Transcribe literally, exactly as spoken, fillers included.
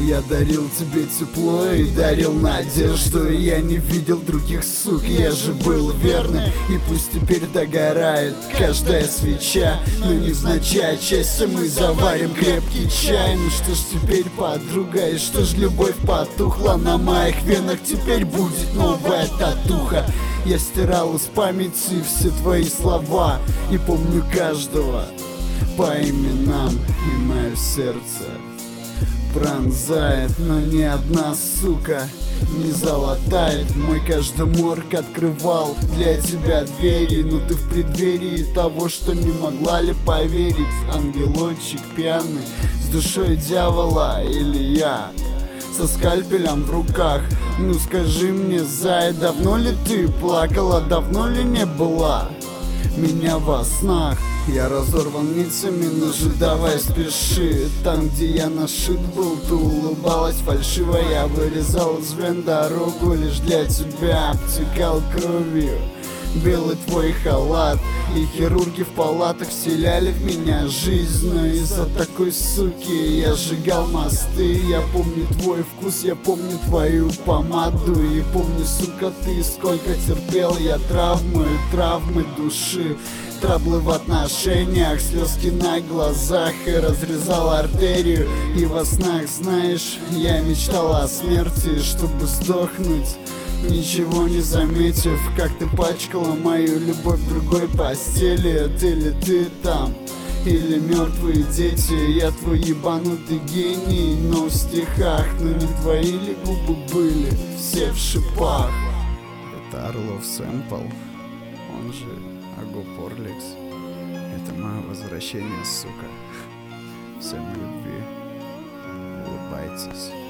Я дарил тебе тепло и дарил надежду. Я не видел других сук, я же был верный. И пусть теперь догорает каждая свеча, но невзначай части мы заварим крепкий чай. Ну что ж теперь, подруга, и что ж любовь потухла? На моих венах теперь будет новая татуха. Я стирал из памяти все твои слова и помню каждого по именам, и мое сердце пронзает, но ни одна сука не залатает. Мой каждый морг открывал для тебя двери, но ты в преддверии того, что не могла ли поверить. Ангелочек пьяный с душой дьявола, или я со скальпелем в руках? Ну скажи мне, зая, давно ли ты плакала, давно ли не была меня во снах? Я разорван ницами, но же давай спеши. Там, где я нашит был, ты улыбалась фальшиво. Я вырезал из вен дорогу лишь для тебя, обтекал кровью белый твой халат. И хирурги в палатах вселяли в меня жизнь, но из-за такой суки я сжигал мосты. Я помню твой вкус, я помню твою помаду, и помню, сука, ты сколько терпел я травмы, травмы души, траблы в отношениях, слезки на глазах, и разрезал артерию. И во снах, знаешь, я мечтал о смерти, чтобы сдохнуть, ничего не заметив, как ты пачкала мою любовь в другой постели. Ты ли ты там, или мертвые дети? Я твой ебанутый гений, но в стихах. Но не твои ли губы были все в шипах? Это Орлов Сэмпл, он же Агопорликс. Это мое возвращение, сука. Всем любви, улыбайтесь.